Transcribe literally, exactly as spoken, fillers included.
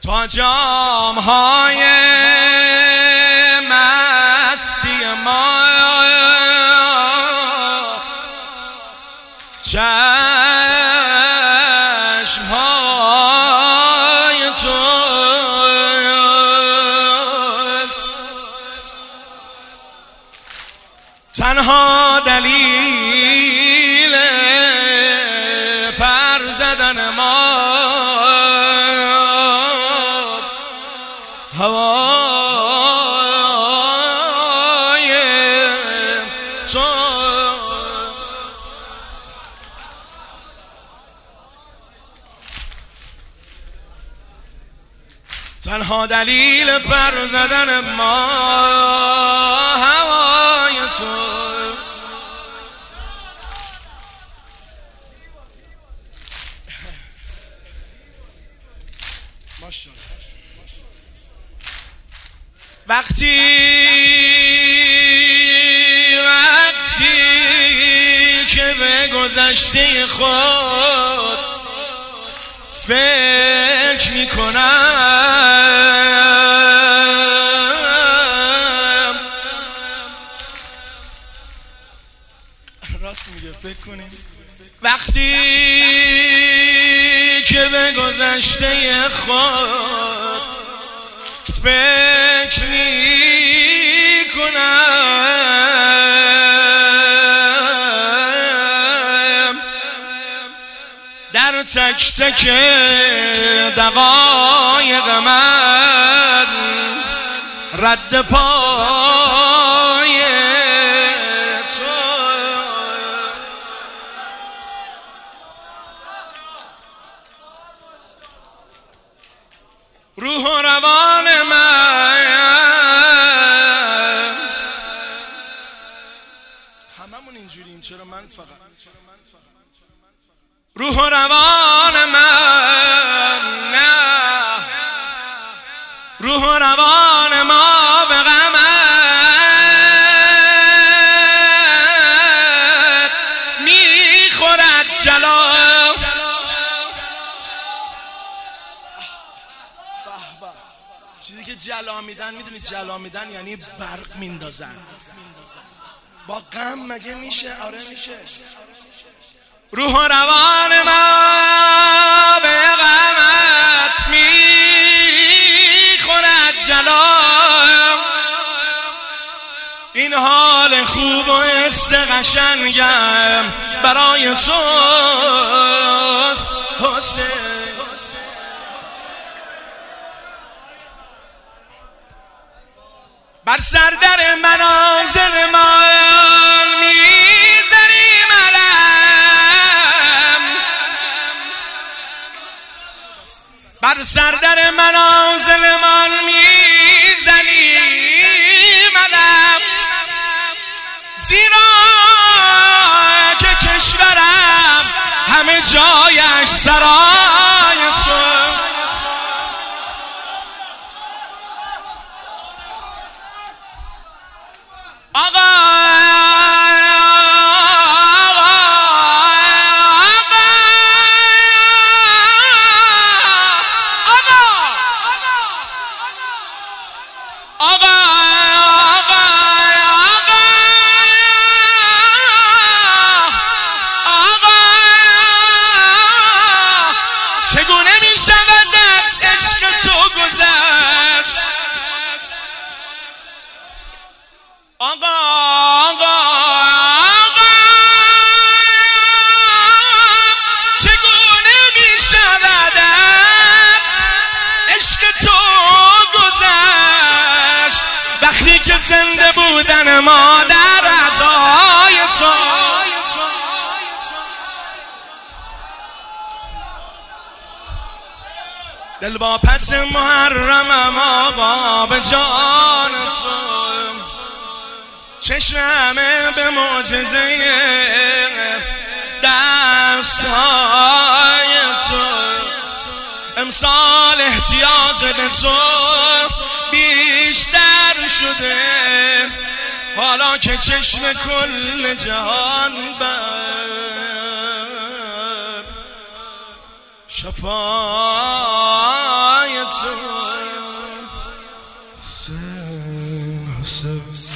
تا جام های مستی ما چشم های توست، تنها دلیل پر زدن ما هوای تو. تنها دلیل پر زدن ما هوای تو. وقتی وقتی که به گذشته خود فکر میکنم، راست میگه فکر کنیم، وقتی که به گذشته خود فکر میکنم، در تک تک دقایق من رد پای تو. روح و روان من، هممون اینجوریم، چرا من فقط؟ روح و روان من، نه روح و روان ما به غمت میخورد جلا. چیزی که جلا میدن، میدونی جلا میدن یعنی برق میندازن. با غم مگه میشه؟ آره میشه. روح و روان ما به غمت میخورد جلا. این حال خوب و حس قشنگم برای توست حسین. بر سر در منازل من میزنی علم، بر سر در منازل من میزنی علم، زیرا که کشورم همه جایش سرای تو. چگونه می شود از عشق تو گذشت آقا، آقا، آقا، چگونه می شود از عشق تو گذشت وقتی که زنده بودن ما در عزای تو. دل با پس محرمم آقا به جان تو، چشمه به معجزه دستهای تو. امسال احتیاج به تو بیشتر شده، حالا که چشم کل جهان بر شفای تو. حسین حسین